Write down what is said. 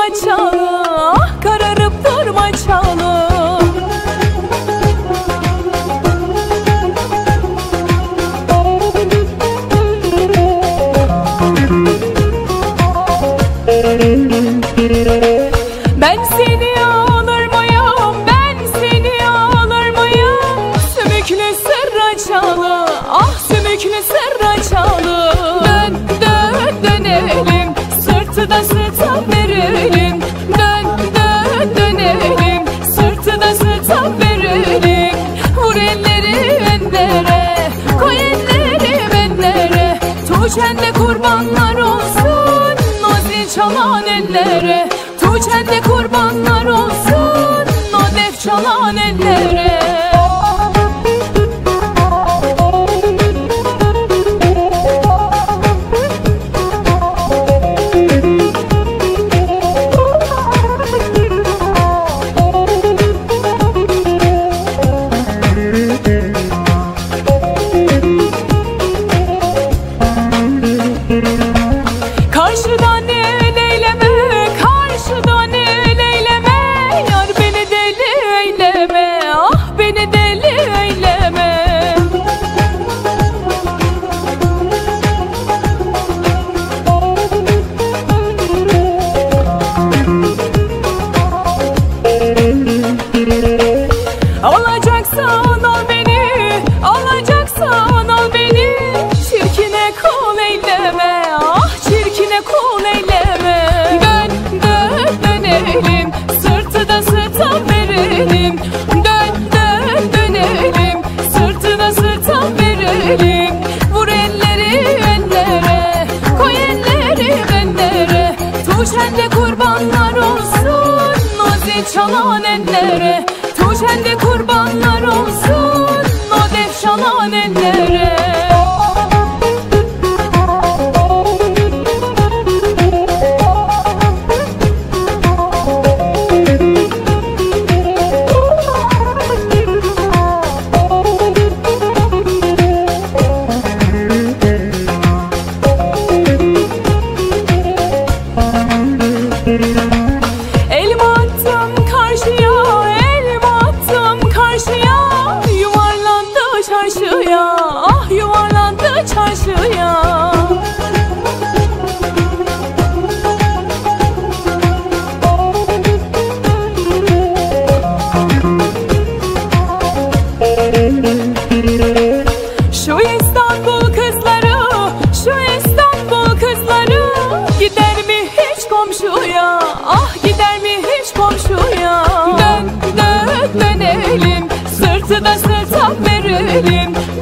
durma çalım, ah kararıp durma çalım. Ben seni alır mıyım, ben seni alır mıyım? Sümüklü sırra çalı, ah sümüklü sırra çalı. Dön dön dönelim, sırtı da sırta verelim. Dön dön dönelim, sırtı da sırta verelim. Vur elleri bendere, koy elleri bendere. Tuğçende kurbanlar olsun o zil çalan ellere. Tuğçende kurbanlar olsun o def çalan ellere. Karşıdan el eyleme, karşıdan el eyleme. Yar beni deli eyleme, ah beni deli eyleme. Alacaksan al beni, alacaksan al beni. Çirkine kul eyleme, ah çirkine kul eyleme. Dön dön dönelim, sırtı da sırta verelim. Dön dön dönelim, sırtı da sırta verelim. Vur elleri bendere, koy elleri bendere. Tuğçende kurbanlar olsun o zil çalan ellere. Tuğçende kurbanlar olsun o def çalan ellere. Elimi attım karşıya, elimi attım karşıya. Yuvarlandı çarşıya, ah yuvarlandı çarşıya. Şu İstanbul kızları, şu İstanbul kızları. Gider mi hiç komşuya, ah gider mi hiç komşuya. Dön dön dönelim, sırtı da sırta verelim.